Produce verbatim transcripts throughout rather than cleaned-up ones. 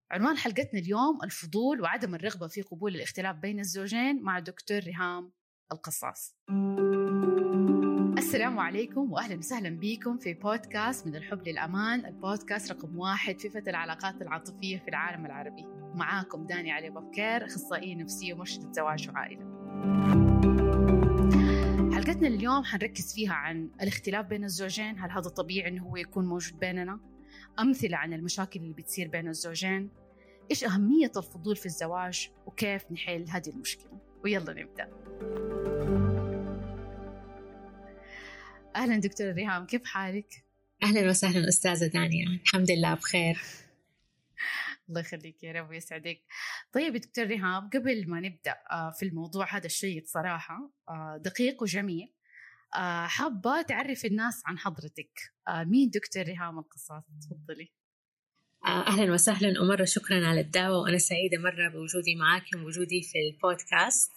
عنوان حلقتنا اليوم الفضول وعدم الرغبة في قبول الاختلاف بين الزوجين مع دكتور ريهام القصاص. السلام عليكم وأهلا وسهلا بكم في بودكاست من الحب للأمان، البودكاست رقم واحد في فتح العلاقات العاطفية في العالم العربي. معاكم داني علي بكر، أخصائية نفسية ومرشدة زواج وعائلة. حلقتنا اليوم حنركز فيها عن الاختلاف بين الزوجين. هل هذا طبيعي إنه هو يكون موجود بيننا؟ أمثلة عن المشاكل اللي بتصير بين الزوجين، إيش أهمية الفضول في الزواج وكيف نحل هذه المشكلة. ويلا نبدأ. أهلا دكتورة ريهام، كيف حالك؟ أهلا وسهلا أستاذة دانيا، الحمد لله بخير. الله يخليك يا رب ويسعدك. طيب دكتور ريهام، قبل ما نبدأ في الموضوع هذا الشيء صراحة دقيق وجميل، حابة تعرف الناس عن حضرتك. مين دكتور ريهام القصاص؟ تفضلي. أهلا وسهلا ومرة شكرا على الدعوة، وأنا سعيدة مرة بوجودي معاكم ووجودي في البودكاست.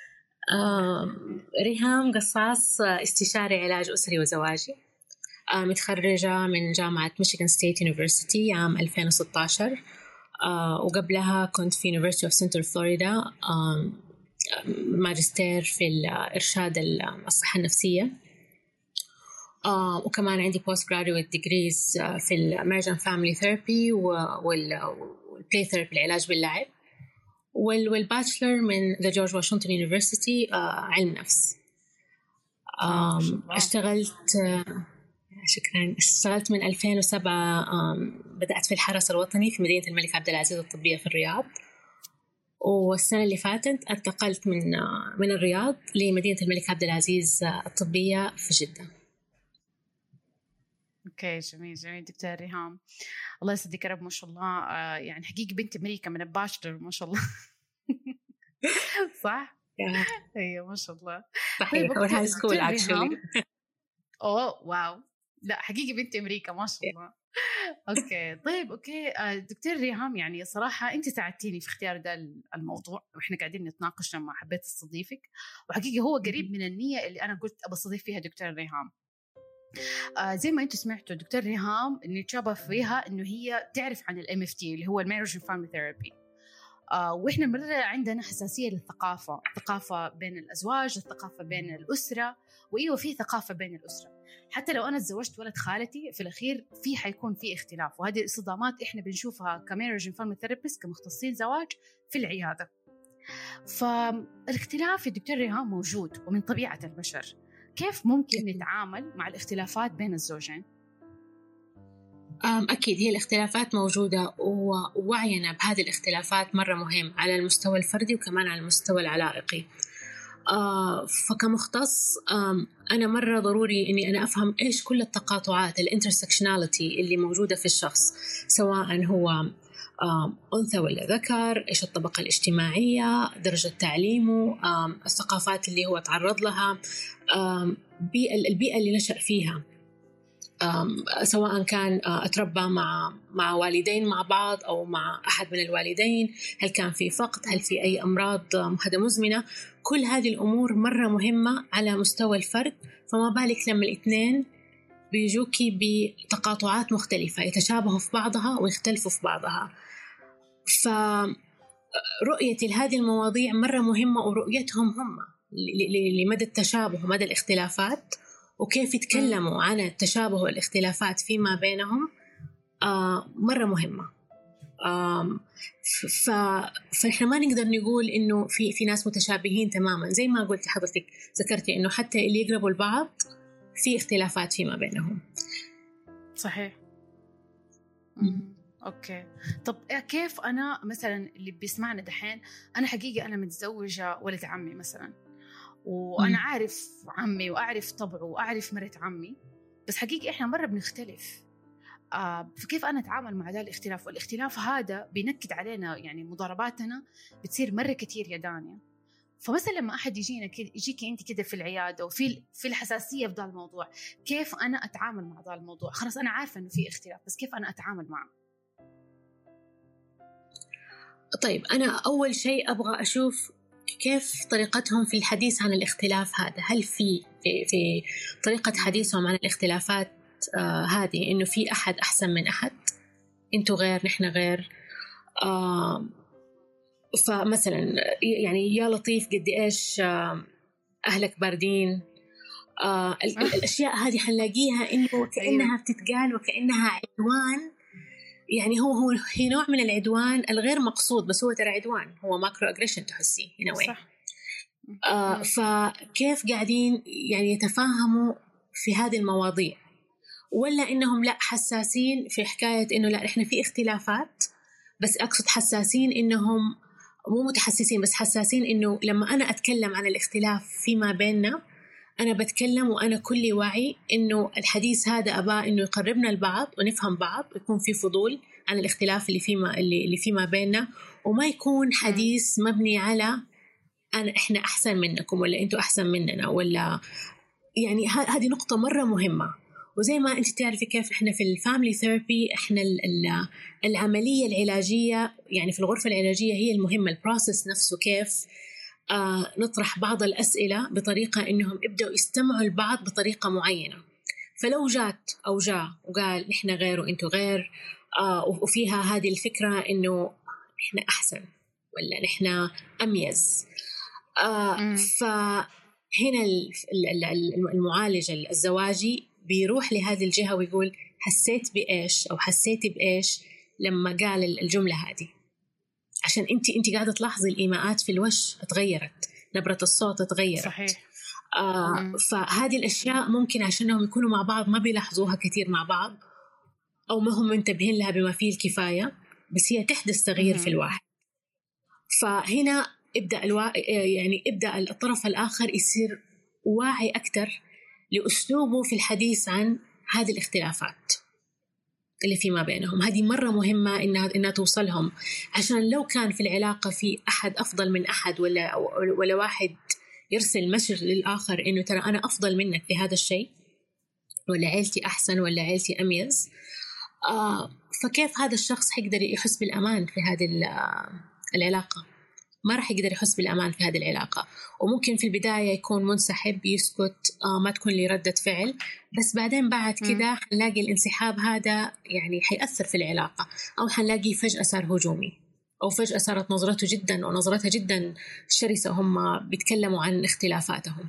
ريهام قصاص استشاري علاج أسري وزواجي، متخرجة من جامعة ميشيغان ستيت يونيفرسيتي عام ألفين وستة عشر، وقبلها كنت في University of Central Florida ماجستير في الإرشاد الصحة النفسية، Uh, وكمان عندي post graduate degrees uh, في ال Marriage and Family Therapy وال Play Therapy العلاج باللعب، وال والباتشلر من The George Washington University uh, علم نفس. um, اشتغلت uh, شكرا اشتغلت من ألفين وسبعة. um, بدأت في الحرس الوطني في مدينة الملك عبد العزيز الطبية في الرياض، والسنة اللي فاتت انتقلت من uh, من الرياض لمدينة الملك عبد العزيز uh, الطبية في جدة. اوكي، جميل جميل دكتور ريهام، الله يسعدك يا رب. ما شاء الله، آه يعني حقيقي بنت امريكا من الباشلر، ما شاء الله. صح؟ ايوه ما شاء الله. صحيح، هو الهاي سكول اكشلي. اوه واو، لا حقيقي بنت امريكا ما شاء الله. اوكي طيب اوكي آه دكتور ريهام، يعني صراحه انت ساعدتيني في اختيار ده الموضوع، واحنا قاعدين نتناقش لما حبيت استضيفك، وحقيقي هو قريب من النية اللي انا قلت ابى فيها دكتور ريهام. آه زي ما انتم سمعتوا دكتور ريهام نتشابه فيها انه هي تعرف عن الام اف تي اللي هو الماريج اند فاميلي ثيرابي. آه واحنا مرة عندنا حساسية للثقافة، الثقافة بين الازواج، الثقافة بين الاسرة، وايوه في ثقافة بين الاسرة. حتى لو انا تزوجت ولد خالتي في الاخير في حيكون في اختلاف، وهذه الصدامات احنا بنشوفها كماريج اند فاميلي ثيرابيست كمختصين زواج في العيادة. فالاختلاف يا دكتور ريهام موجود ومن طبيعة البشر. كيف ممكن نتعامل مع الاختلافات بين الزوجين؟ أكيد هي الاختلافات موجودة، ووعينا بهذه الاختلافات مرة مهم على المستوى الفردي وكمان على المستوى العلائقي. فكمختص أنا مرة ضروري أني أنا أفهم إيش كل التقاطعات الانترسكشناليتي اللي موجودة في الشخص، سواء هو أنثى ولا ذكر، إيش الطبقة الاجتماعية، درجة تعليمه، الثقافات اللي هو تعرض لها، البيئة اللي نشأ فيها، سواء كان أتربى مع مع والدين مع بعض أو مع أحد من الوالدين، هل كان في فقد، هل في أي أمراض هذا مزمنة. كل هذه الأمور مرة مهمة على مستوى الفرد، فما بالك لما الاثنين بيجوكي بتقاطعات مختلفة يتشابهوا في بعضها ويختلفوا في بعضها. فرؤيتي لهذه المواضيع مرة مهمة، ورؤيتهم هم لمدى التشابه ومدى الاختلافات وكيف يتكلموا عن التشابه والاختلافات فيما بينهم مرة مهمة. فإحنا ما نقدر نقول إنه في في ناس متشابهين تماما، زي ما قلت حضرتك ذكرتي إنه حتى اللي يقربوا لبعض في اختلافات فيما بينهم. صحيح. أوكي، طب كيف أنا مثلا اللي بيسمعنا دحين، أنا حقيقة أنا متزوجة ولد عمي مثلا، وأنا عارف عمي وأعرف طبعه وأعرف مرت عمي، بس حقيقة إحنا مرة بنختلف. آه فكيف أنا أتعامل مع ذا الاختلاف؟ والاختلاف هذا بينكد علينا، يعني مضارباتنا بتصير مرة كتير يا دانيا. فمثلا لما أحد يجينا كده، يجيكي أنت كده في العيادة وفي في الحساسية في ذا الموضوع، كيف أنا أتعامل مع ذا الموضوع؟ خلاص أنا عارفة إنه في اختلاف، بس كيف أنا أتعامل معه؟ طيب أنا أول شيء أبغى أشوف كيف طريقتهم في الحديث عن الاختلاف هذا. هل في في, في طريقة حديثهم عن الاختلافات آه هذه إنه في أحد أحسن من أحد، أنتوا غير نحن غير، آه فمثلا يعني يا لطيف قد إيش آه أهلك باردين. آه الأشياء هذه حنلاقيها إنه كأنها بتتقال وكأنها عدوان. يعني هو هو هي نوع من العدوان الغير مقصود، بس هو ترى عدوان، هو ماكرو أجريشن تحسيه هنا وين. آه فكيف قاعدين يعني يتفاهموا في هذه المواضيع، ولا إنهم لا حساسين في حكاية إنه لا إحنا في اختلافات، بس أقصد حساسين إنهم مو متحسسين، بس حساسين إنه لما أنا أتكلم عن الاختلاف فيما بيننا أنا بتكلم وأنا كل وعي إنه الحديث هذا أباه إنه يقربنا لبعض ونفهم بعض، ويكون في فضول عن الاختلاف اللي فيما اللي اللي فيما بيننا، وما يكون حديث مبني على أنا إحنا أحسن منكم ولا أنتوا أحسن مننا ولا يعني. هذه نقطة مرة مهمة. وزي ما أنت تعرفي كيف إحنا في الفاميلي ثيرابي إحنا العملية العلاجية يعني في الغرفة العلاجية هي المهمة، البروسيس نفسه كيف آه نطرح بعض الأسئلة بطريقة إنهم يبدأوا يستمعوا البعض بطريقة معينة. فلو جات أو جاء وقال نحن غير وإنتوا غير آه وفيها هذه الفكرة إنه نحن أحسن ولا نحن أميز، آه فهنا المعالج الزواجي بيروح لهذه الجهة ويقول حسيت بإيش أو حسيتي بإيش لما قال الجملة هذه، عشان انت انت قاعده تلاحظي الايماءات في الوش اتغيرت، نبره الصوت اتغيرت. صحيح. آه فهذه الاشياء ممكن عشانهم يكونوا مع بعض ما بيلاحظوها كثير مع بعض او ما هم منتبهين لها بما فيه الكفايه، بس هي تحدث تغيير في الواحد. فهنا ابدا الوا... يعني ابدا الطرف الاخر يصير واعي اكثر لاسلوبه في الحديث عن هذه الاختلافات اللي فيما بينهم. هذه مرة مهمة إنها إنها توصلهم، عشان لو كان في العلاقة في أحد أفضل من أحد ولا ولا واحد يرسل مسج للآخر إنه ترى أنا أفضل منك في هذا الشيء، ولا عيلتي أحسن ولا عيلتي أميز، آه فكيف هذا الشخص حيقدر يحس بالأمان في هذه العلاقة؟ ما راح يقدر يحس بالأمان في هذه العلاقة. وممكن في البداية يكون منسحب يسكت، آه ما تكون لي ردة فعل، بس بعدين بعد كده حنلاقي الانسحاب هذا يعني حيأثر في العلاقة، أو حنلاقي فجأة صار هجومي، أو فجأة صارت نظرته جدا ونظرتها جدا شرسة وهم بيتكلموا عن اختلافاتهم.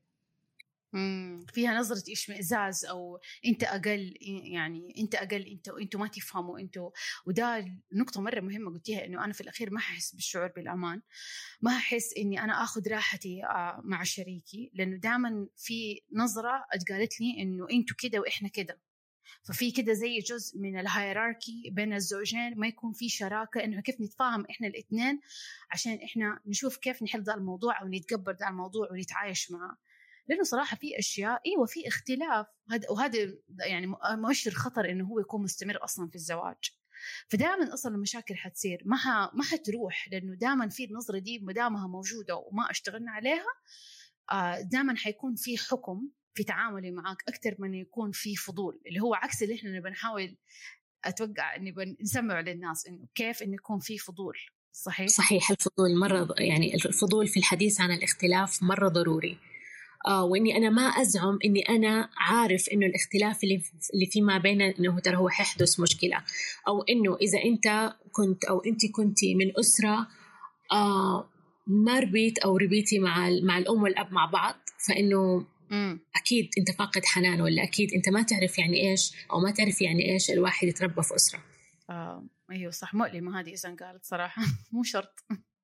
مم. فيها نظرة إشمئزاز أو أنت أقل، يعني أنت أقل، أنت أنتوا ما تفهموا أنتوا. وده نقطة مرة مهمة قلتيها، إنه أنا في الأخير ما أحس بالشعور بالأمان، ما أحس إني أنا أخذ راحتي مع شريكي، لأنه دائما في نظرة اتقالت لي إنه أنتوا كده وإحنا كده، ففي كده زي جزء من الهيراركي بين الزوجين، ما يكون في شراكة إنه كيف نتفاهم إحنا الاثنين عشان إحنا نشوف كيف نحل ذا الموضوع أو نتقبل ذا الموضوع ونتعايش معه. لأنه صراحة في أشياء إيوه في اختلاف، وهذا يعني مؤشر خطر إنه هو يكون مستمر أصلا في الزواج. فدائما أصلا المشاكل حتصير ما ما حتروح، لأنه دائما في النظرة دي مدامها موجودة وما اشتغلنا عليها، دائما حيكون في حكم في تعاملي معك أكتر من يكون في فضول، اللي هو عكس اللي إحنا بنحاول أتوقع إني بنسمع للناس إنه كيف إنه يكون في فضول. صحيح صحيح الفضول مرة، يعني الفضول في الحديث عن الاختلاف مرة ضروري. آه وإني أنا ما أزعم إني أنا عارف إنه الاختلاف اللي اللي فيما بيننا إنه ترى هو حيحدث مشكلة، أو إنه إذا أنت كنت أو أنت كنتي من أسرة آه ما ربيت أو ربيتي مع مع الأم والأب مع بعض، فإنه مم. أكيد أنت فاقد حنان، ولا أكيد أنت ما تعرف يعني إيش أو ما تعرف يعني إيش الواحد يتربى في أسرة. آه أيوة صح، مؤلمة هذه إذا قالت صراحة مو شرط.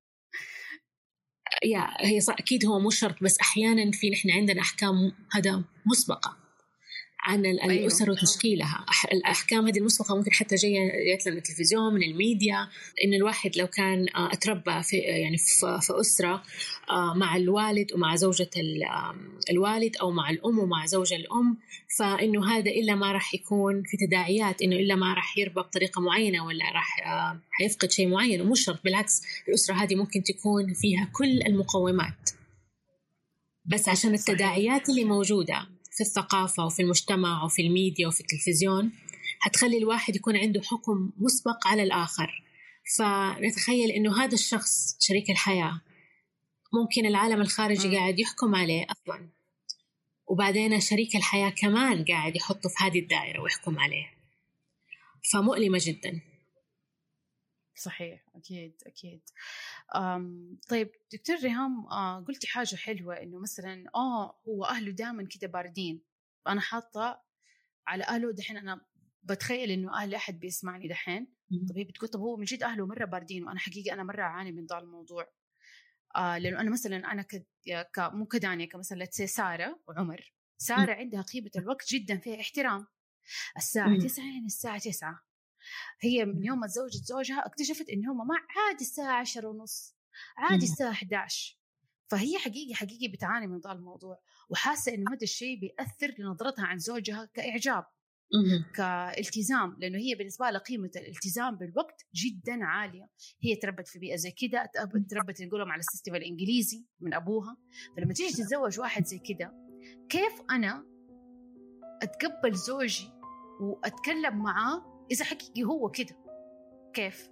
يا هي صح أكيد هو مو شرط، بس أحيانا في نحن عندنا أحكام هذا مسبقة عن الأسر وتشكيلها. الأحكام هذه المسبقة ممكن حتى جاية من التلفزيون من الميديا، إن الواحد لو كان أتربى في يعني في أسرة مع الوالد ومع زوجة الوالد أو مع الأم ومع زوجة الأم، فإنه هذا إلا ما راح يكون في تداعيات، إنه إلا ما راح يربى بطريقة معينة ولا راح حيفقد شيء معين. ومش شرط، بالعكس الأسرة هذه ممكن تكون فيها كل المقومات، بس عشان التداعيات اللي موجودة في الثقافة وفي المجتمع وفي الميديا وفي التلفزيون هتخلي الواحد يكون عنده حكم مسبق على الآخر. فنتخيل إنه هذا الشخص شريك الحياة ممكن العالم الخارجي م. قاعد يحكم عليه أصلا، وبعدين شريك الحياة كمان قاعد يحطه في هذه الدائرة ويحكم عليه، فمؤلمة جدا. صحيح، أكيد أكيد. أم طيب دكتور ريهام، آه قلتي حاجة حلوة إنه مثلا آه هو أهله دائما كده باردين. أنا حاطة على أهله دحين، أنا بتخيل إنه أهل أحد بيسمعني دحين. طب هي بتقول طب هو من جد أهله مرة باردين، وأنا حقيقة أنا مرة أعاني من ذا الموضوع. آه لأنه أنا مثلا أنا ك ك مو كدانية كمثلا سارة وعمر. سارة عندها قيمة الوقت جدا، فيها احترام. الساعة تسعة يعني الساعة تسعة. هي من يوم ما تزوجت زوجها اكتشفت إن هم ما عادي الساعة عشرة ونص، عادي الساعة أحد عشر. فهي حقيقي حقيقي بتعاني من ذا الموضوع، وحاسة إنه هذا الشيء بيأثر لنظرتها عن زوجها كإعجاب، كالتزام، لأنه هي بالنسبة لها قيمة الالتزام بالوقت جدا عالية. هي تربت في بيئة زي كده، تربت نقولهم على السيستم الإنجليزي من أبوها. فلما تيجي تتزوج واحد زي كده، كيف أنا أتقبل زوجي وأتكلم معاه إذا حقيقي هو كده؟ كيف؟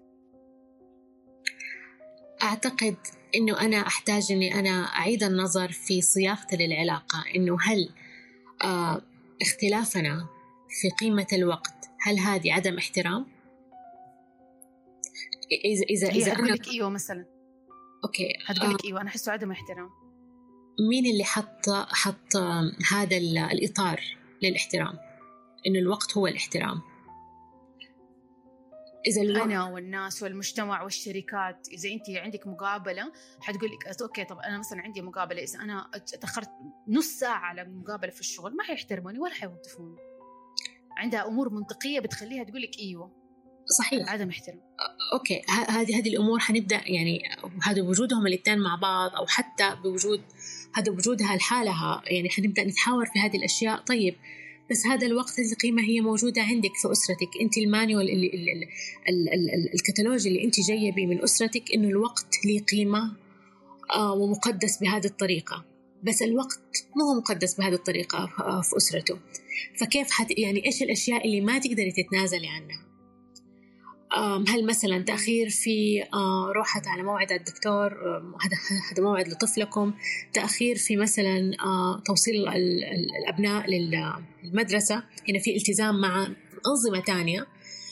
أعتقد إنه أنا أحتاج إني أنا أعيد النظر في صياغة للعلاقة، إنه هل آه اختلافنا في قيمة الوقت هل هذه عدم احترام؟ إذا إذا هي إذا هتقول أنا لك إيوه مثلا. أوكي هتقول لك آه إيوه، أنا أحسه عدم احترام. مين اللي حط حط هذا الإطار للاحترام؟ إنه الوقت هو الاحترام. إذا الوقت أنا والناس والمجتمع والشركات، إذا أنت عندك مقابلة حتقول لك أوكي طب أنا مثلا عندي مقابلة، إذا أنا تأخرت نص ساعة على المقابلة في الشغل ما حيحترموني ولا حيوظفوني. عندها أمور منطقية بتخليها تقول لك إيوه صحيح عدم احترام. أوكي، هذه هذه الأمور حنبدأ يعني هذا بوجودهم الاثنين مع بعض، أو حتى بوجود هذا بوجودها لحالها، يعني حنبدأ نتحاور في هذه الأشياء. طيب بس هذا الوقت، هذه القيمة هي موجودة عندك في أسرتك أنت، المانيوال اللي ال ال ال ال الكتالوج اللي أنت جاية به من أسرتك، إنه الوقت له قيمة آه ومقدس بهذه الطريقة. بس الوقت مو هو مقدس بهذه الطريقة آه في أسرته. فكيف حت يعني إيش الأشياء اللي ما تقدري تتنازلي عنها؟ هل مثلا تأخير في روحة على موعد الدكتور، هذا هذا موعد لطفلكم، تأخير في مثلا توصيل الأبناء للمدرسة، هنا في التزام مع أنظمة تانية،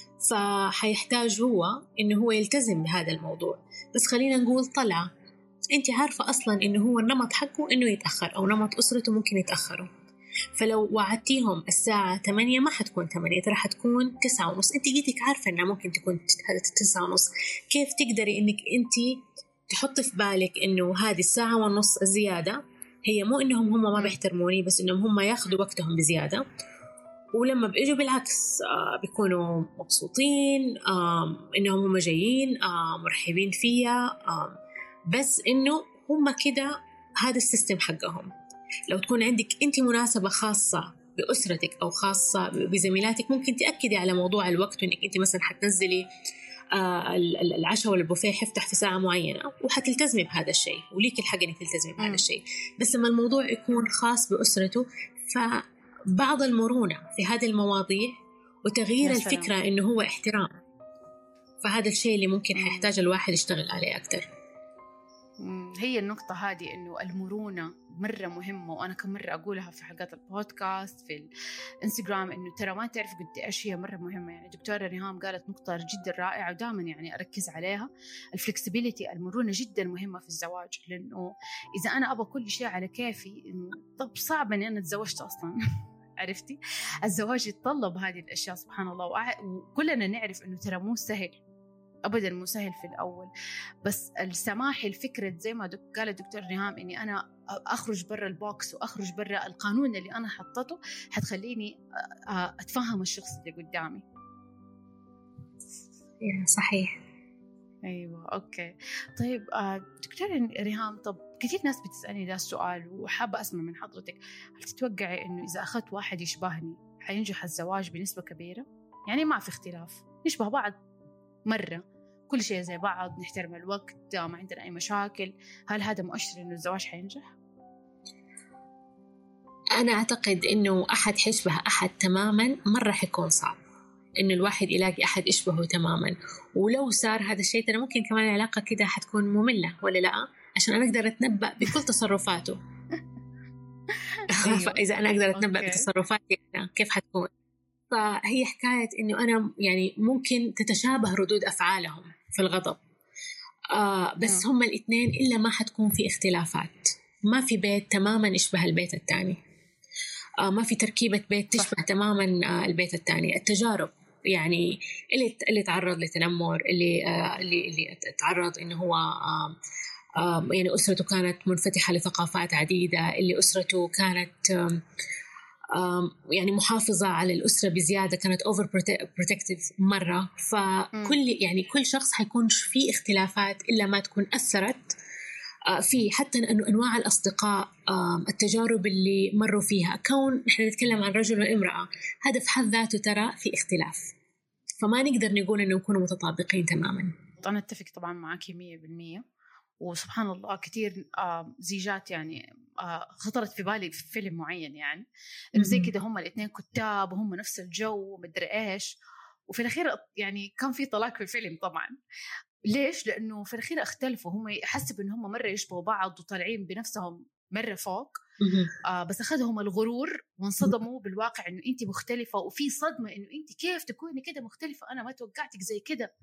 فحيحتاج هو إنه هو يلتزم بهذا الموضوع. بس خلينا نقول طلعة أنت عارفة أصلا إنه هو النمط حقه إنه يتأخر، أو نمط أسرته ممكن يتأخروا، فلو وعدتيهم الساعة ثمانية ما حتكون ثمانية، ترى حتكون تسعة ونص. انت جيتك عارفة انها ممكن تكون تسعة ونص. كيف تقدري انك انت تحطي في بالك انه هذه الساعة ونص الزيادة هي مو انهم هم ما بيحترموني، بس انهم هم ياخدوا وقتهم بزيادة، ولما بيجوا بالعكس آه بيكونوا مبسوطين آه انهم هم جايين آه مرحبين فيها آه بس انه هم كده هذا السيستم حقهم. لو تكون عندك أنت مناسبة خاصة بأسرتك أو خاصة بزميلاتك، ممكن تأكدي على موضوع الوقت، وإنك أنت مثلا حتنزلي آه العشاء والبوفيه حفتح في ساعة معينة وحتلتزمي بهذا الشيء، وليك الحق إنك تلتزمي بهذا الشيء. بس لما الموضوع يكون خاص بأسرته، فبعض المرونة في هذه المواضيع وتغيير الفكرة إنه هو احترام، فهذا الشيء اللي ممكن يحتاج الواحد يشتغل عليه أكتر. هي النقطة هذه إنه المرونة مرة مهمة، وأنا كم مرة أقولها في حلقات البودكاست في الإنستغرام، إنه ترى ما تعرف قد إيش هي مرة مهمة. يعني دكتورة ريهام قالت نقطة جدا رائعة ودائما يعني أركز عليها، الفلكسبيليتي، المرونة جدا مهمة في الزواج. لأنه إذا أنا أبغى كل شيء على كيفي، طب صعب أني أنا تزوجت أصلا. عرفتي؟ الزواج يتطلب هذه الأشياء سبحان الله، وكلنا نعرف إنه ترى مو سهل أبداً، مو سهل في الأول. بس السماح الفكرة زي ما دك قال الدكتور ريهام إني أنا أخرج برا البوكس وأخرج برا القانون اللي أنا حطته، حتخليني أتفهم الشخص اللي قدامي. صحيح. أيوة أوكي. طيب دكتور ريهام، طب كثير ناس بتسألني ده السؤال وحابة أسمع من حضرتك، هل تتوقعي إنه إذا أخذت واحد يشبهني حينجح الزواج بنسبة كبيرة؟ يعني ما في اختلاف، نشبه بعض مرة، كل شيء زي بعض، نحترم الوقت، ما عندنا أي مشاكل، هل هذا مؤشر إنه الزواج حينجح؟ أنا أعتقد إنه أحد حيشبه أحد تماماً مرة حيكون صعب إنه الواحد يلاقي أحد يشبهه تماماً. ولو صار هذا الشيء ترى ممكن كمان العلاقة كده حتكون مملة، ولا لا؟ عشان أنا أقدر أتنبأ بكل تصرفاته. فإذا أنا أقدر أتنبأ بتصرفاتي أنا كيف حتكون، فهي حكاية إنه أنا يعني ممكن تتشابه ردود أفعالهم، في الغضب. آه بس هم الاثنين إلا ما حتكون في اختلافات. ما في بيت تماما يشبه البيت الثاني. آه ما في تركيبة بيت تشبه تماما آه البيت الثاني. التجارب يعني اللي اللي تعرض لتنمر، اللي آه اللي اللي تعرض إنه هو آه آه يعني أسرته كانت منفتحة لثقافات عديدة، اللي أسرته كانت آه يعني محافظة على الأسرة بزيادة، كانت over protective مرة. فكل يعني كل شخص حيكون فيه اختلافات إلا ما تكون أثرت في حتى أنه أنواع الأصدقاء، التجارب اللي مروا فيها. كون نحن نتكلم عن رجل وامرأة، هذا في حد ذاته ترى في اختلاف، فما نقدر نقول أنه يكونوا متطابقين تماما. أنا أتفق طبعا معك مية بالمية. وسبحان الله كتير آه زيجات يعني آه خطرت في بالي في فيلم معين، يعني إنه زي كده هم الاثنين كتاب وهم نفس الجو ومدري إيش، وفي الأخير يعني كان في طلاق في الفيلم طبعا. ليش؟ لأنه في الأخير اختلفوا، هم يحسبوا إن هم مرة يشبهوا بعض وطالعين بنفسهم مرة فوق، آه بس أخذهم الغرور وانصدموا بالواقع إنه أنت مختلفة، وفي صدمة إنه أنت كيف تكوني كده مختلفة، أنا ما توقعتك زي كده.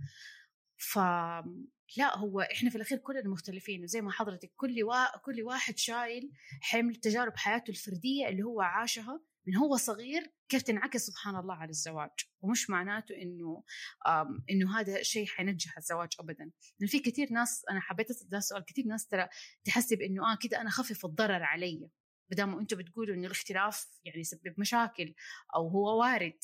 فلا هو إحنا في الأخير كلنا مختلفين، وزي ما حضرتك كل وا... كل واحد شايل حمل تجارب حياته الفردية اللي هو عاشها من هو صغير، كيف تنعكس سبحان الله على الزواج. ومش معناته إنه آم... إنه هذا شيء حينجح الزواج أبدا. لأن في كتير ناس، أنا حبيت أسأل ده سؤال، كتير ناس ترى تحسب إنه آه كده أنا خفف الضرر علي، بدام أنتوا بتقولوا إنه الاختلاف يعني يسبب مشاكل أو هو وارد.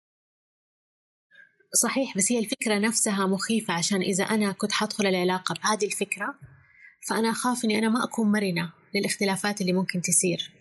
صحيح، بس هي الفكرة نفسها مخيفة، عشان إذا أنا كنت حدخل العلاقة بهذه الفكرة فأنا أخاف أني أنا ما أكون مرنة للاختلافات اللي ممكن تصير.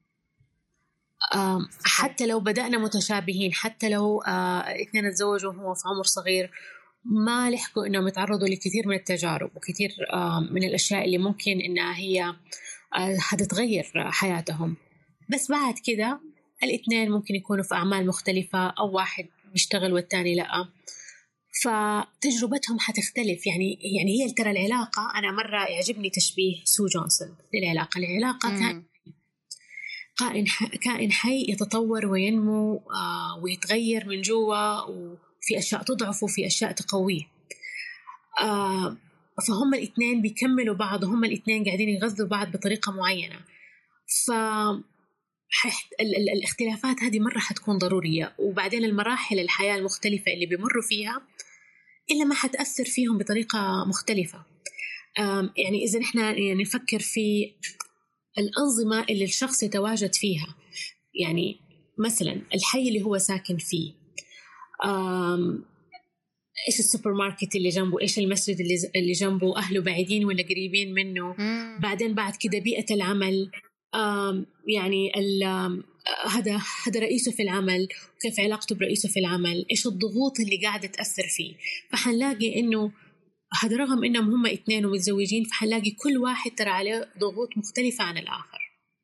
حتى لو بدأنا متشابهين، حتى لو اثنين اتزوجوا وهو في عمر صغير، ما لحقوا أنهم يتعرضوا لكثير من التجارب وكثير من الأشياء اللي ممكن أنها هي هتتغير حياتهم. بس بعد كده الاثنين ممكن يكونوا في أعمال مختلفة، أو واحد بيشتغل والتاني لأ، فتجربتهم حتختلف. يعني يعني هي ترى العلاقة، أنا مرة يعجبني تشبيه سو جونسون للعلاقة. العلاقة كان كائن كائن حي يتطور وينمو آه ويتغير من جوا، وفي أشياء تضعف وفي أشياء تقويه. آه فهم الاثنين بيكملوا بعض، هم الاثنين قاعدين يغذوا بعض بطريقة معينة. ف الاختلافات هذه مرة حتكون ضرورية، وبعدين المراحل الحياة المختلفة اللي بيمروا فيها إلا ما حتأثر فيهم بطريقة مختلفة. يعني إذا نحن يعني نفكر في الأنظمة اللي الشخص يتواجد فيها، يعني مثلا الحي اللي هو ساكن فيه، إيش السوبر ماركت اللي جنبه، إيش المسجد اللي اللي جنبه، أهله بعيدين ولا قريبين منه. مم. بعدين بعد كده بيئة العمل، يعني هذا هذا رئيسه في العمل، وكيف علاقته برئيسه في العمل، إيش الضغوط اللي قاعدة تأثر فيه. فحنلاقي إنه هذا رغم إنهم هم اثنين ومتزوجين، فحنلاقي كل واحد ترى عليه ضغوط مختلفة عن الآخر.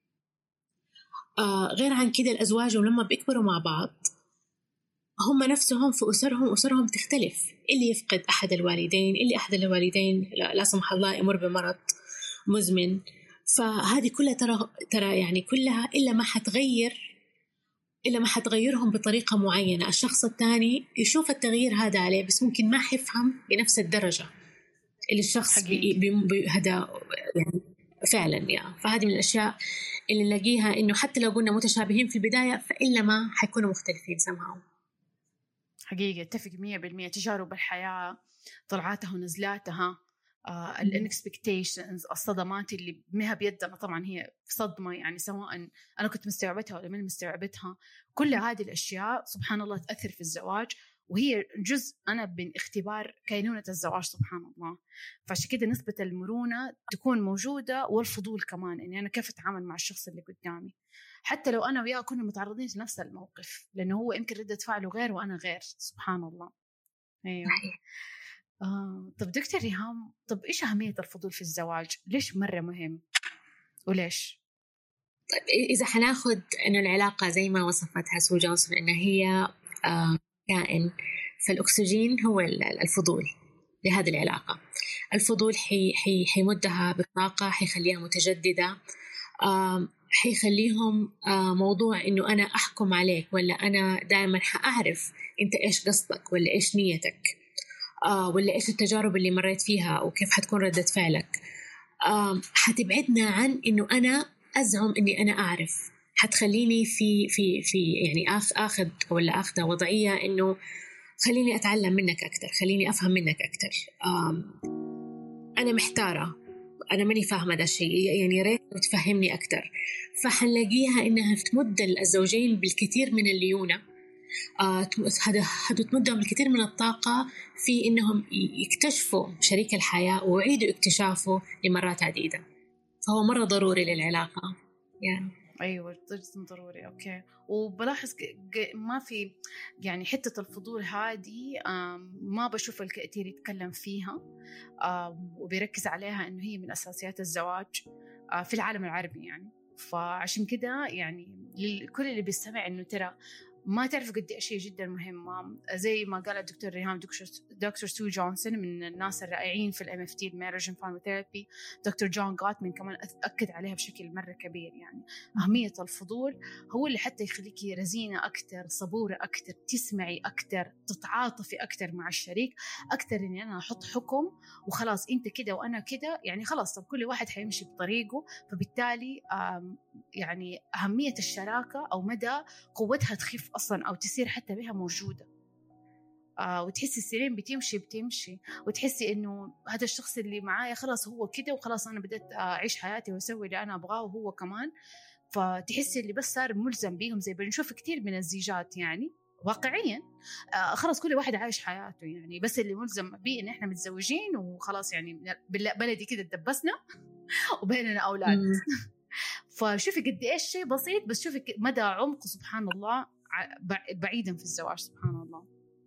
آه غير عن كده الأزواج ولما بيكبروا مع بعض هم نفسهم في أسرهم أسرهم تختلف. اللي يفقد أحد الوالدين، اللي أحد الوالدين لا, لا سمح الله يمر بمرض مزمن. فهذه كلها ترى ترى يعني كلها إلا ما حتغير إلا ما حتغيرهم بطريقة معينة. الشخص الثاني يشوف التغيير هذا عليه، بس ممكن ما يفهم بنفس الدرجة اللي الشخص هذا يعني فعلا يعني. فهذه من الأشياء اللي نلاقيها إنه حتى لو قلنا متشابهين في البداية، فإلا ما حيكونوا مختلفين سمعوا. حقيقة اتفق مية بالمية. تجارب الحياة، طلعاتها ونزلاتها، آه الانكسبكتيشنز، الصدمات اللي مها بيدنا طبعا هي صدمة، يعني سواء أنا كنت مستوعبتها ولا من مستوعبتها، كل هذه الأشياء سبحان الله تأثر في الزواج، وهي جزء أنا من اختبار كينونة الزواج سبحان الله. فعشان كده نسبة المرونة تكون موجودة، والفضول كمان، إني أنا كيف أتعامل مع الشخص اللي قدامي، حتى لو أنا وياه كنا متعرضين لنفس الموقف، لأنه هو يمكن ردة فعله غير وأنا غير. سبحان الله. أيوة. آه. طب دكتور ريهام، طب إيش أهمية الفضول في الزواج؟ ليش مرة مهم وليش؟ طيب إذا حناخد إنه العلاقة زي ما وصفتها سو جونسون إنها هي آه كائن، فالأكسجين هو الفضول لهذه العلاقة. الفضول حي حي حيمدها بالطاقة، حيخليها متجددة، آه حيخليهم آه موضوع إنه أنا أحكم عليك، ولا أنا دائما حأعرف أنت إيش قصدك ولا إيش نيتك. آه ولا إيش التجارب اللي مريت فيها وكيف حتكون ردة فعلك. آه حتبعدنا عن إنه أنا أزعم إني أنا أعرف، حتخليني في في في يعني آخ أخذ ولا أخذ وضعية إنه خليني أتعلم منك أكتر، خليني أفهم منك أكتر. آه أنا محتارة، أنا ماني فاهمة ده الشيء، يعني ريت تفهمني أكتر. فحنلاقيها إنها تمد الزوجين بالكثير من الليونة، هذا آه تمدهم بالكثير من الطاقة في إنهم يكتشفوا شريك الحياة ويعيدوا اكتشافه لمرات عديدة. فهو مرة ضروري للعلاقة يعني. أيوة جدا ضروري. أوكي. وبلاحظ ما في يعني حتة الفضول هذه ما بشوف الكثير يتكلم فيها وبيركز عليها إنه هي من أساسيات الزواج في العالم العربي يعني. فعشان كده يعني لكل اللي بيستمع إنه ترى ما تعرفوا قد إيش هي جدا مهمة. زي ما قال الدكتور ريهام، دكتور دكتور سو جونسون من الناس الرائعين في الام اف تي المارج اند فاميلي ثيرابي، دكتور جون غاتمان كمان أكد عليها بشكل مرة كبير. يعني أهمية الفضول هو اللي حتى يخليكي رزينة أكتر، صبورة أكتر، تسمعي أكتر، تتعاطفي أكتر مع الشريك أكتر. إني أنا أحط حكم وخلاص أنت كده وأنا كده، يعني خلاص طب كل واحد حيمشي بطريقه. فبالتالي يعني أهمية الشراكة أو مدى قوتها تخف أصلاً أو تصير حتى بها موجودة. آه وتحسي السنين بتمشي بتمشي وتحسي إنه هذا الشخص اللي معايا خلاص هو كده وخلاص أنا بدأت أعيش حياتي وأسوي اللي أنا أبغاه وهو كمان. فتحسي اللي بس صار ملزم بيهم، زي بنشوف كتير من الزيجات يعني واقعياً آه خلاص كل واحد عايش حياته يعني، بس اللي ملزم بيه إن إحنا متزوجين وخلاص يعني بلدي كده تدبسنا وبيننا أولاد. فشوفي قد إيش شيء بسيط، بس شوفي مدى عمق سبحان الله بعيدا في الزواج سبحان الله.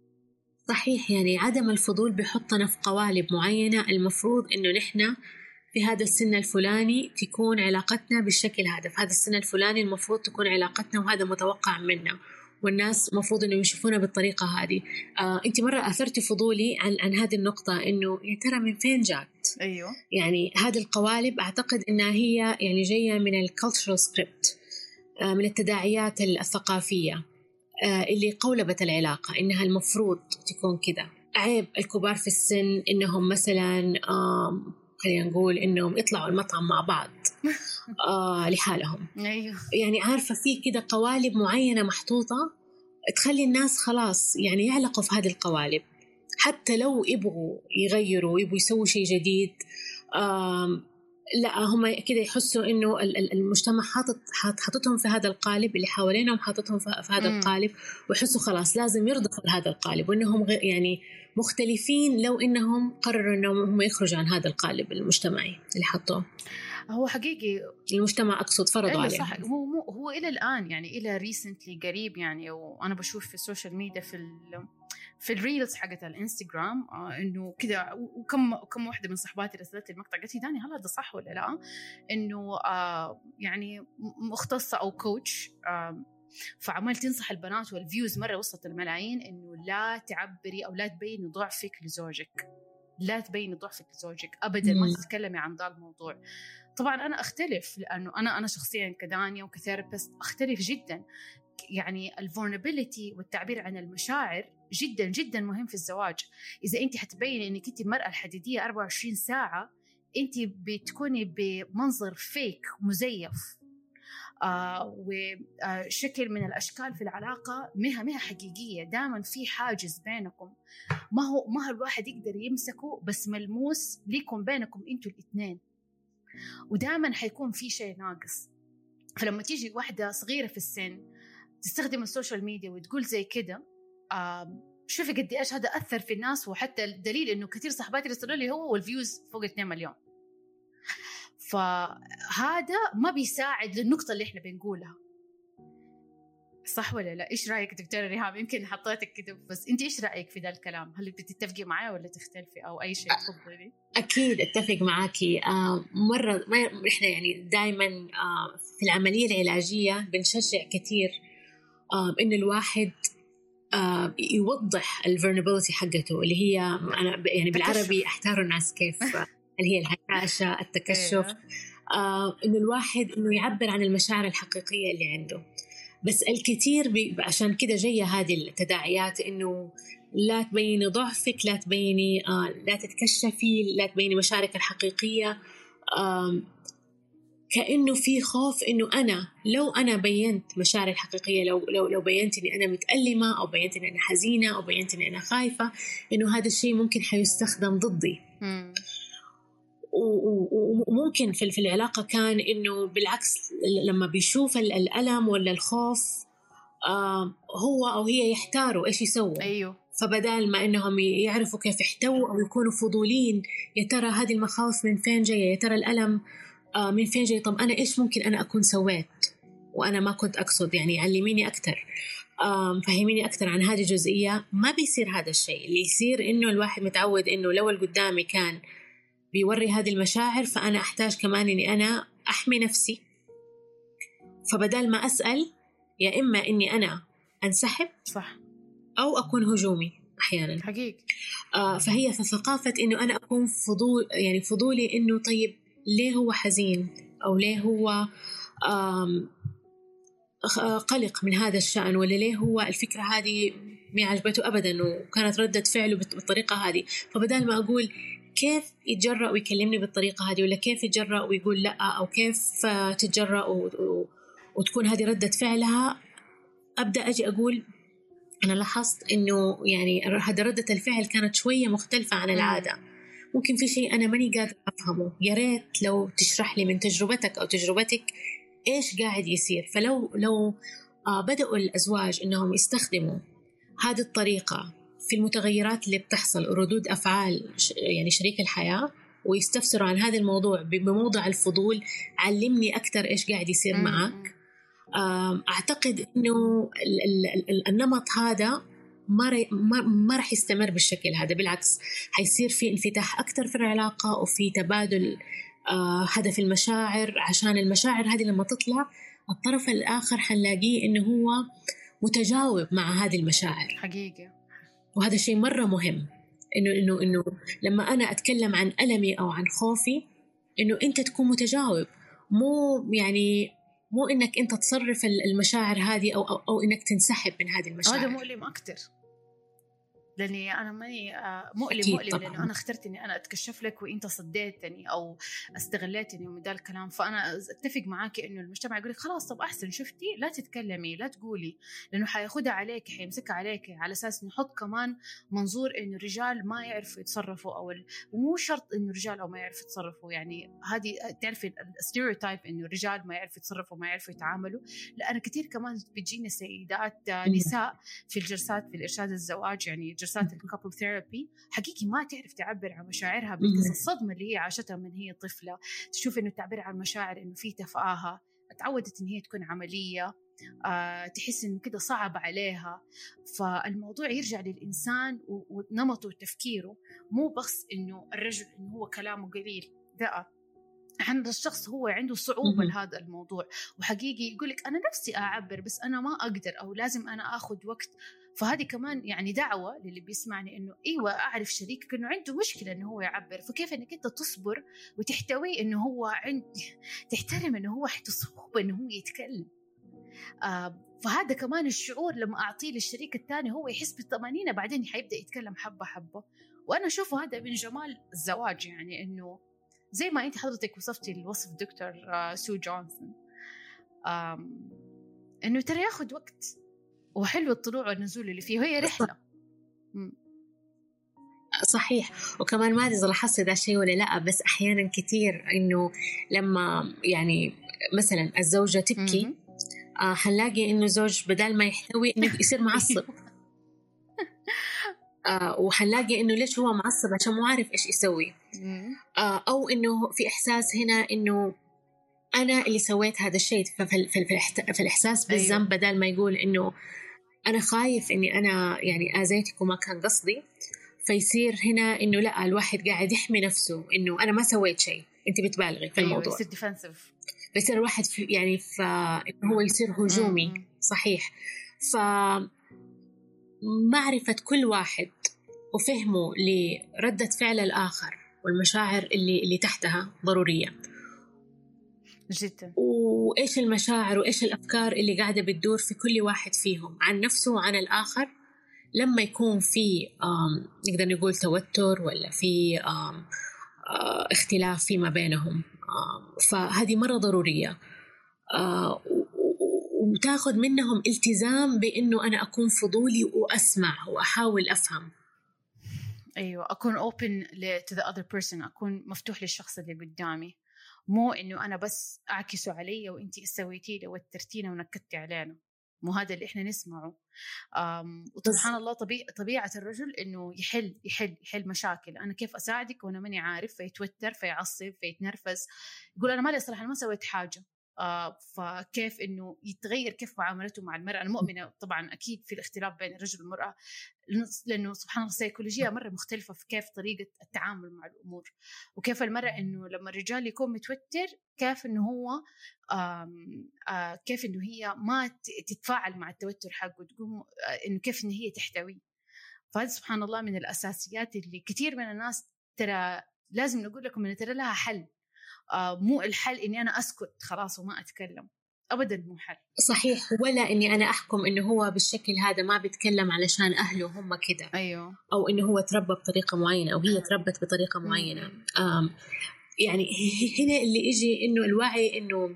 صحيح، يعني عدم الفضول بيحطنا في قوالب معينة. المفروض إنه نحن في هذا السن الفلاني تكون علاقتنا بالشكل هذا، في هذا السن الفلاني المفروض تكون علاقتنا وهذا متوقع منا، والناس مفروض إنه يشوفونا بالطريقة هذه. آه، أنت مرة أثرتي فضولي عن عن هذه النقطة، إنه يا ترى من فين جات؟ أيوه. يعني هذه القوالب أعتقد إنها هي يعني جاية من الكالتشرال سكريبت، آه، من التداعيات الثقافية آه، اللي قولبت العلاقة، إنها المفروض تكون كده. عيب الكبار في السن إنهم مثلا خلينا نقول إنهم يطلعوا المطعم مع بعض آه لحالهم. أيوه. يعني عارفة في كده قوالب معينة محطوطة تخلي الناس خلاص يعني يعلقوا في هذه القوالب، حتى لو يبغوا يغيروا يبغوا يسووا شيء جديد لا هم كده يحسوا إنه المجتمع حاطط حاطتهم في هذا القالب، اللي حوالينهم حاطتهم في هذا م. القالب، ويحسوا خلاص لازم يرضخوا هذا القالب، وإنهم يعني مختلفين لو إنهم قرروا إنهم هم يخرجوا عن هذا القالب المجتمعي اللي حطوه. هو حقيقي المجتمع أقصد فرضوا عليه. صح. هو مو هو إلى الآن يعني إلى ريسنتلي قريب يعني، وأنا بشوف في السوشيال ميديا في في الريلز حقت الانستغرام آه إنه كذا، وكم كم واحدة من صحباتي رسلت لي المقطع قالت لي داني هل هذا صح ولا لا؟ إنه آه يعني مختصة أو كوتش آه فعمال تنصح البنات والفيوز مرة وصلت الملايين إنه لا تعبري أو لا تبيني ضعفك لزوجك، لا تبيني ضعفك لزوجك أبدا، ما تتكلمي عن ذا الموضوع. طبعا أنا أختلف، لأنه أنا أنا شخصيا كدانيا وكثيرابيست أختلف جدا. يعني الفولنربيليتي والتعبير عن المشاعر جدا جدا مهم في الزواج. إذا أنت حتبين إنك أنت المرأة الحديدية أربعة وعشرين ساعة، أنت بتكوني بمنظر فيك مزيف آه وشكل من الأشكال في العلاقة مها مها حقيقية. دائما في حاجز بينكم، ما هو ما هو الواحد يقدر يمسكه، بس ملموس ليكم بينكم أنتوا الاثنين، ودائما حيكون في شيء ناقص. فلما تيجي واحدة صغيرة في السن تستخدم السوشيال ميديا وتقول زي كده، شوفي قد إيش هذا أثر في الناس. وحتى الدليل إنه كثير صحباتي رسلوا لي هو والفيوز فوق اثنين مليون. فهذا ما بيساعد للنقطة اللي إحنا بنقولها، صح ولا لا؟ إيش رأيك دكتورة ريهام؟ يمكن حطيتك كده، بس أنت إيش رأيك في ذا الكلام؟ هل بتتفقي معايا ولا تختلفي أو أي شيء تفضلي؟ أكيد أتفق معاكي. آه مرة ما إحنا يعني دائما آه في العملية العلاجية بنشجع كثير آه إن الواحد آه يوضح الفولنربيلتي حقته، اللي هي أنا يعني بالعربي أحتار الناس كيف اللي هي الهشاشة، التكشف، آه إنه الواحد إنه يعبر عن المشاعر الحقيقية اللي عنده. بس الكثير عشان كده جاية هذه التداعيات، إنه لا تبيني ضعفك، لا تبيني آه لا تتكشفي، لا تبيني مشاعرك الحقيقية. آه كأنه في خوف إنه أنا لو أنا بينت مشاعري الحقيقية، لو لو لو بينت إني أنا متألمة أو بينت إني أنا حزينة أو بينت إني أنا خايفة، إنه هذا الشيء ممكن حيستخدم ضدي. مم. وممكن في في العلاقة كان إنه بالعكس، لما بيشوف الألم ولا الخوف آه هو أو هي يحتاروا إيش يسووا. أيوه. فبدال ما إنهم يعرفوا كيف يحتووا أو يكونوا فضولين، يا ترى هذه المخاوف من فين جاية، يا ترى الألم آه من فين جاي، طب أنا إيش ممكن أنا أكون سويت وأنا ما كنت أقصد، يعني علميني أكتر، آه فهميني أكتر عن هذه الجزئية. ما بيصير هذا الشيء. اللي يصير إنه الواحد متعود إنه لو القدامي كان بيوري هذه المشاعر فأنا أحتاج كمان إني أنا أحمي نفسي، فبدال ما أسأل يا إما إني أنا أنسحب صح أو أكون هجومي أحيانا حقيقي. آه فهي في ثقافة إنه أنا أكون فضول، يعني فضولي إنه طيب ليه هو حزين أو ليه هو قلق من هذا الشأن، ولا ليه هو الفكرة هذه ما عجبته أبدا وكانت ردة فعله بالطريقة هذه. فبدال ما أقول كيف يتجرأ ويكلمني بالطريقة هذه، ولا كيف يتجرأ ويقول لا، أو كيف تتجرأ وتكون هذه ردة فعلها، أبدأ أجي أقول أنا لاحظت إنه يعني هذا ردة الفعل كانت شوية مختلفة عن العادة، ممكن في شيء أنا ماني قادر أفهمه، يا ريت لو تشرح لي من تجربتك أو تجربتك إيش قاعد يصير. فلو لو آه بدأوا الأزواج إنهم يستخدموا هذه الطريقة في المتغيرات اللي بتحصل، ردود أفعال يعني شريك الحياة، ويستفسروا عن هذا الموضوع بموضع الفضول، علمني أكتر إيش قاعد يصير معك، أعتقد إنه النمط هذا ما ما راح يستمر بالشكل هذا. بالعكس حيصير في انفتاح أكتر في العلاقة وفي تبادل آه هدف المشاعر، عشان المشاعر هذه لما تطلع الطرف الآخر حنلاقيه إنه هو متجاوب مع هذه المشاعر حقيقة. وهذا شيء مرة مهم، إنه إنه إنه لما أنا أتكلم عن ألمي أو عن خوفي إنه أنت تكون متجاوب، مو يعني مو إنك أنت تصرف المشاعر هذه أو أو, أو إنك تنسحب من هذه المشاعر. هذا مؤلم أكتر، لأني أنا ماني مؤلم مؤلم طبعاً. لأنه أنا اخترت إني أنا أتكشف لك وإنت صديتني أو استغليتني من ذا الكلام. فأنا أتفق معاك إنه المجتمع يقولك خلاص طب أحسن شفتي لا تتكلمي لا تقولي، لأنه حياخدها عليك حيمسكها عليك على أساس نحط كمان منظور إنه الرجال ما يعرفوا يتصرفوا، أو ال... ومو شرط إنه الرجال أو ما يعرفوا يتصرفوا، يعني هذه تعرفي الستيريوتايب إنه الرجال ما يعرفوا يتصرفوا ما يعرفوا يتعاملوا. لا أنا كتير كمان بتجيني سيدات نساء في الجلسات في الإرشاد الزواج، يعني جلسات الكابل ثيرابي، حقيقي ما تعرف تعبر عن مشاعرها بقصة الصدمة اللي هي عاشتها من هي طفلة. تشوف إنه التعبير عن المشاعر إنه فيه تفاهة، تعودت إن هي تكون عملية، آه، تحس إنه كده صعب عليها. فالموضوع يرجع للإنسان ونمطه وتفكيره، مو بس إنه الرجل إنه هو كلامه قليل، لا عند الشخص هو عنده صعوبة لهذا الموضوع، وحقيقي يقولك أنا نفسي أعبر بس أنا ما أقدر أو لازم أنا أخذ وقت. فهذه كمان يعني دعوة للي بيسمعني إنه إيوة أعرف شريكك إنه عنده مشكلة إنه هو يعبر، فكيف إنك أنت تصبر وتحتوي إنه هو عند تحترم إنه هو عنده صعوبة إنه هو يتكلم. آه فهذا كمان الشعور لما أعطيه للشريك الثاني هو يحس بالطمأنينة، بعدين حيبدأ يتكلم حبة حبة. وأنا أشوفه هذا من جمال الزواج، يعني إنه زي ما أنت حضرتك وصفتي الوصف دكتور آه سو جونسون، إنه ترى ياخد وقت وحلو الطلوع والنزول اللي فيه، هي رحلة. م. صحيح. وكمان ما أدري إذا لاحظت هذا الشيء ولا لا، بس أحيانا كتير إنه لما يعني مثلا الزوجة تبكي آه حنلاقي إنه زوج بدل ما يحتوي إنه يصير معصب آه وحنلاقي إنه ليش هو معصب عشان مو عارف إيش يسوي، آه أو إنه في إحساس هنا إنه أنا اللي سويت هذا الشيء، ففي في الإحساس بالذنب بدل ما يقول إنه أنا خايف إني أنا يعني آذيتك وما كان قصدي، فيصير هنا إنه لا الواحد قاعد يحمي نفسه إنه أنا ما سويت شيء أنت بتبالغي في الموضوع. يصير ديفنسيف، بيصير الواحد في يعني فإنه هو يصير هجومي. صحيح. فمعرفة كل واحد وفهمه لردة فعل الآخر والمشاعر اللي اللي تحتها ضرورية جدا. وإيش المشاعر وإيش الأفكار اللي قاعدة بتدور في كل واحد فيهم عن نفسه وعن الآخر، لما يكون في نقدر نقول توتر ولا في اختلاف فيما بينهم، فهذه مرة ضرورية، وتاخذ منهم التزام بأنه أنا أكون فضولي وأسمع وأحاول أفهم. أيوة، أكون open to the other person، أكون مفتوح للشخص اللي قدامي، مو إنه أنا بس أعكسه علي وإنتي سويتي لي وترتينا ونكدتي علينا، مو هذا اللي إحنا نسمعه. وسبحان الله طبيعة طبيعة الرجل إنه يحل يحل يحل مشاكل. أنا كيف أساعدك وأنا ماني عارف، فيتوتر فيعصب فيتنرفز، يقول أنا مالي صراحة، أنا ما سويت حاجة. آه فكيف إنه يتغير كيف معاملته مع المرأة. أنا مؤمنة طبعا أكيد في الاختلاف بين الرجل والمرأة، لأنه سبحان الله السيكولوجية مرة مختلفة في كيف طريقة التعامل مع الأمور، وكيف المرأة إنه لما الرجال يكون متوتر كيف إنه هو آم آه كيف إنه هي ما تتفاعل مع التوتر حقه، تقوم إنه كيف إنه هي تحتوي. فهذا سبحان الله من الأساسيات اللي كثير من الناس ترى لازم نقول لكم إن ترى لها حل. آه مو الحل إني أنا أسكت خلاص وما أتكلم، أبداً مو حل. صحيح، ولا إني أنا أحكم إنه هو بالشكل هذا ما بيتكلم علشان أهله هم كده. أيوه. أو إنه هو تربى بطريقة معينة أو هي تربت بطريقة معينة. آم يعني هنا اللي يجي إنه الوعي إنه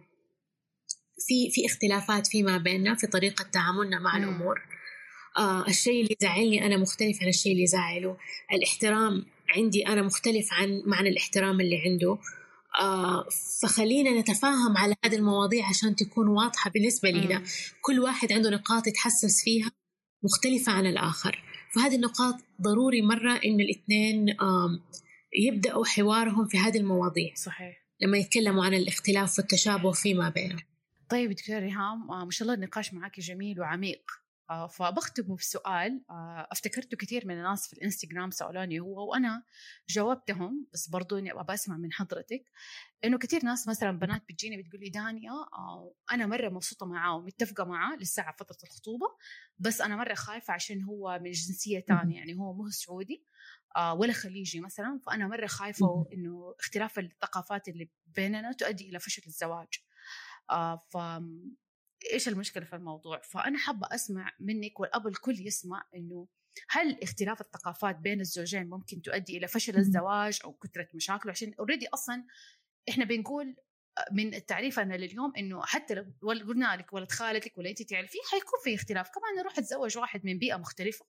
في في اختلافات فيما بيننا في طريقة تعاملنا مع مم. الأمور. آه الشيء اللي يزعلني أنا مختلف عن الشيء اللي يزعله. الاحترام عندي أنا مختلف عن معنى الاحترام اللي عنده. آه فخلينا نتفاهم على هذه المواضيع عشان تكون واضحة بالنسبة لنا. مم. كل واحد عنده نقاط يتحسس فيها مختلفة عن الآخر، فهذه النقاط ضروري مرة إن الاثنين آه يبدأوا حوارهم في هذه المواضيع. صحيح. لما يتكلموا عن الاختلاف والتشابه فيما بينهم. طيب دكتور ريهام، آه ما شاء الله النقاش معك جميل وعميق. آه فبختم بسؤال آه افتكرته كثير من الناس في الانستغرام سألوني هو وأنا جاوبتهم، بس برضو إني أبغى أسمع من حضرتك. إنه كثير ناس مثلا بنات بتجيني بتقول لي دانيا آه أنا مرة مبسوطة معاه ومتفقة معاه لساعة فترة الخطوبة، بس أنا مرة خايفة عشان هو من جنسية تانية، يعني هو مو سعودي آه ولا خليجي مثلا، فأنا مرة خايفة إنه اختلاف الثقافات اللي بيننا تؤدي إلى فشل الزواج. آه ف إيش المشكلة في الموضوع؟ فأنا حابة أسمع منك والأب الكل يسمع إنه هل اختلاف الثقافات بين الزوجين ممكن تؤدي إلى فشل الزواج أو كثرة مشاكله؟ عشان أوريدي أصلا إحنا بنقول من التعريف أنا لليوم إنه حتى لو قلنا لك ولد خالتك ولا أنت تعرفيه حيكون في اختلاف، كمان نروح نتزوج واحد من بيئة مختلفة،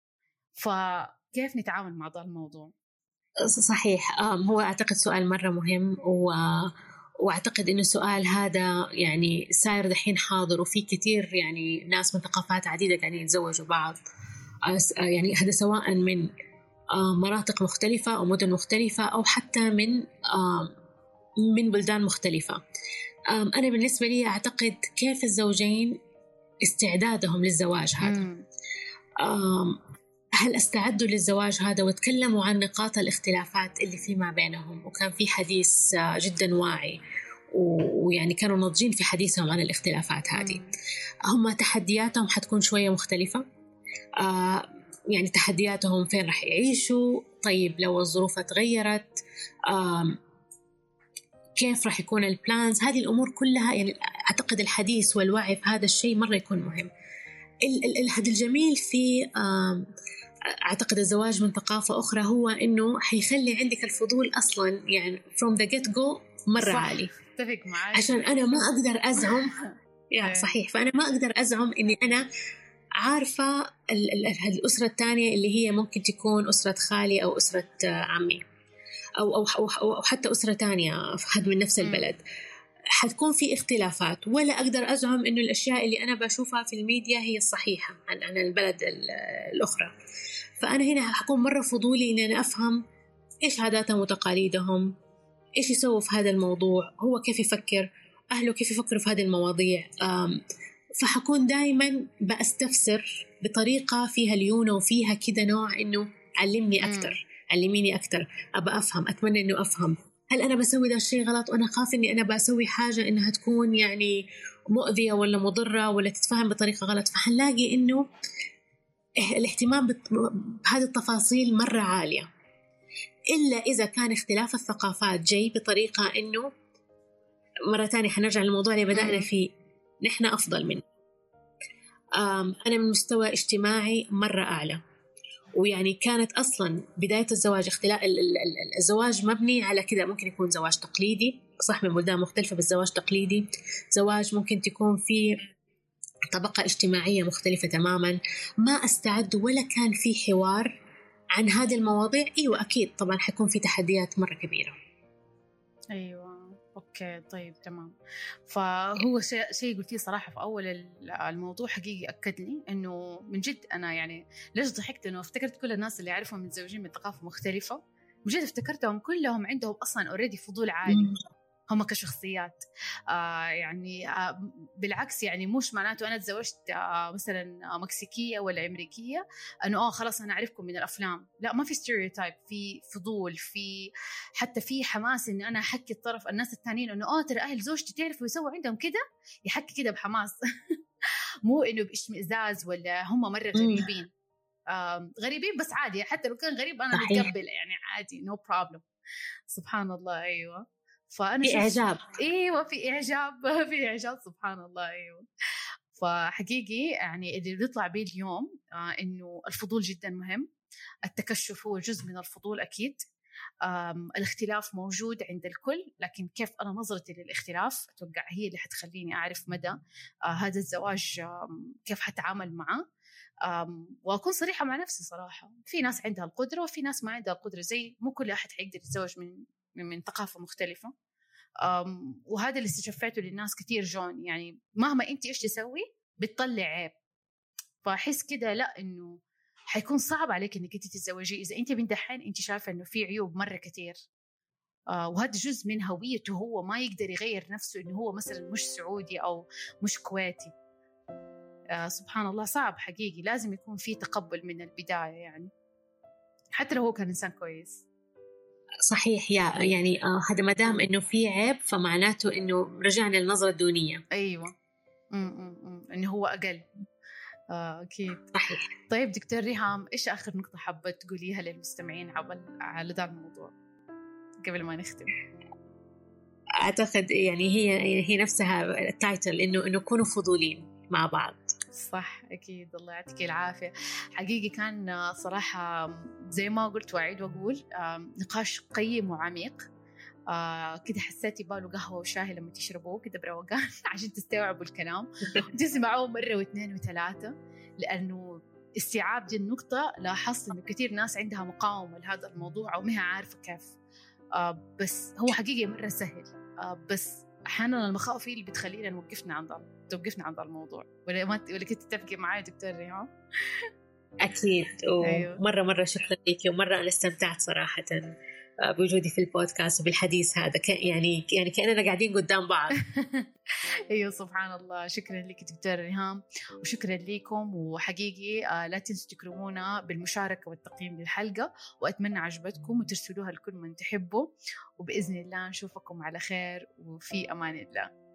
فكيف نتعامل مع هذا الموضوع؟ صحيح. هو أعتقد سؤال مرة مهم، و وأعتقد إنه السؤال هذا يعني صاير دحين حاضر، وفي كتير يعني ناس من ثقافات عديدة قاعدين يتزوجوا بعض، يعني هذا سواء من مناطق مختلفة أو مدن مختلفة أو حتى من من بلدان مختلفة. أنا بالنسبة لي أعتقد كيف الزوجين استعدادهم للزواج هذا، هل استعدوا للزواج هذا وتكلموا عن نقاط الاختلافات اللي فيما بينهم، وكان في حديث جدا واعي ويعني كانوا ناضجين في حديثهم عن الاختلافات هذه. هم تحدياتهم حتكون شوية مختلفة، آه يعني تحدياتهم فين رح يعيشوا، طيب لو الظروف تغيرت آه كيف رح يكون البلانز، هذه الأمور كلها. يعني أعتقد الحديث والوعي في هذا الشيء مرة يكون مهم. هذا الجميل في آه أعتقد الزواج من ثقافة أخرى هو إنه حيخلي عندك الفضول أصلاً، يعني from the get go مرة عالي. اتفق معاك. عشان أنا ما أقدر أزعم يا صحيح، فأنا ما أقدر أزعم إني أنا عارفة الأسرة الثانية اللي هي ممكن تكون أسرة خالي أو أسرة عمي أو أو أو, أو حتى أسرة تانية من نفس البلد. حتكون في اختلافات، ولا أقدر أزعم إنه الأشياء اللي أنا بشوفها في الميديا هي الصحيحة عن عن البلد الأخرى. فأنا هنا حكون مرة فضولي إن أنا أفهم إيش عاداتهم وتقاليدهم، إيش يسووا في هذا الموضوع، هو كيف يفكر، أهله كيف يفكروا في هذه المواضيع. فحكون دائما بأستفسر بطريقة فيها ليونة وفيها كده نوع إنه علمني أكتر، علميني أكتر، أبى أفهم، أتمنى إنه أفهم. هل أنا بسوي ذا الشيء غلط وأنا خاف إني أنا بسوي حاجة إنها تكون يعني مؤذية ولا مضرة ولا تتفهم بطريقة غلط؟ فحنلاقي إنه الاهتمام بهذه التفاصيل مرة عالية، إلا إذا كان اختلاف الثقافات جاي بطريقة إنه مرة تانية حنرجع للموضوع اللي بدأنا فيه، نحن أفضل منه. أنا من مستوى اجتماعي مرة أعلى، ويعني كانت أصلا بداية الزواج اختلاف الزواج مبني على كده. ممكن يكون زواج تقليدي صح من بلدان مختلفة، بس زواج تقليدي زواج ممكن تكون فيه طبقة اجتماعية مختلفة تماما. ما استعد ولا كان في حوار عن هذه المواضيع. أيوة أكيد طبعا حيكون في تحديات مرة كبيرة. أيوة أوكي طيب تمام. فهو شيء شيء قلتيه صراحة في أول الموضوع حقيقي أكد لي إنه من جد أنا يعني ليش ضحكت إنه افتكرت كل الناس اللي أعرفهم متزوجين من ثقافة مختلفة، من جد افتكرتهم كلهم عندهم أصلا أوريدي فضول عالي هم كشخصيات. آه يعني آه بالعكس يعني مش معناته أنا تزوجت آه مثلا مكسيكية ولا أمريكية أنه آه خلاص أنا أعرفكم من الأفلام. لا، ما في ستيريوتايب، في فضول، في حتى في حماس إنه أنا أحكي الطرف الناس التانيين إنه آه ترى أهل زوجتي تعرفوا يسووا عندهم كده، يحكي كده بحماس مو إنه بإشمئزاز ولا هم مرة غريبين. آه غريبين بس عادي، حتى لو كان غريب أنا نتقبل يعني عادي no problem. سبحان الله. أيوة فأنا في إعجاب. أيوة في إعجاب في إعجاب سبحان الله. أيوة فحقيقي يعني اللي بيطلع بيه اليوم آه إنه الفضول جدا مهم. التكشف هو جزء من الفضول أكيد. الاختلاف موجود عند الكل، لكن كيف أنا نظرتي للاختلاف أتوقع هي اللي حتخليني أعرف مدى آه هذا الزواج كيف حتعامل معه. وأكون صريحة مع نفسي صراحة، في ناس عندها القدرة وفي ناس ما عندها القدرة، زي مو كل أحد حيقدر يتزوج من من ثقافة مختلفة. وهذا اللي استشفيته للناس كتير جون، يعني مهما أنت إيش تسوي بتطلع عيب. فأحس كده لا، إنه حيكون صعب عليك إنك أنت تتزوجي إذا أنت من دحين أنت شايفة إنه في عيوب مرة كتير. آه وهذا جزء من هويته، هو ما يقدر يغير نفسه إنه هو مثلا مش سعودي أو مش كويتي. آه سبحان الله صعب حقيقي، لازم يكون في تقبل من البداية يعني حتى لو هو كان إنسان كويس. صحيح يا يعني آه هذا ما دام إنه في عيب فمعناته إنه رجعنا للنظرة الدونية. أيوة م-م-م. إنه هو أقل. آه أكيد صحيح. طيب دكتور ريهام، إيش آخر نقطة حابة تقوليها للمستمعين على ذا الموضوع قبل ما نختم؟ أعتقد يعني هي هي نفسها التايتل، إنه إنه كونوا فضولين مع بعض. صح أكيد. الله يعطيك العافية. حقيقي كان صراحة زي ما قلت وأعيد وأقول نقاش قيم وعميق. آه كده حسيتي باله قهوة وشاهي لما تشربوه كده بروقان عشان تستوعبوا الكلام وتسمعوه مرة واثنين وثلاثة، لأنه استيعاب دي النقطة لاحظت إنه كتير ناس عندها مقاومة لهذا الموضوع أو مها عارفة كيف. آه بس هو حقيقي مرة سهل. آه بس أحيانا المخاوف اللي بتخلينا نوقفنا عن ذا توقفنا عن ذا الموضوع. ولا ما ولا كنت تتفقي معي دكتور ريهام؟ أكيد. ومرة مرة شكرا لك، ومرة أنا استمتعت صراحة بوجودي في البودكاست وبالحديث هذا. يعني يعني كأننا قاعدين قدام بعض. ايوه سبحان الله. شكرا لك دكتور ريهام وشكرا لكم، وحقيقي لا تنسوا تكرمونا بالمشاركة والتقييم للحلقة، وأتمنى عجبتكم وترسلوها لكل من تحبوا، وبإذن الله نشوفكم على خير وفي أمان الله.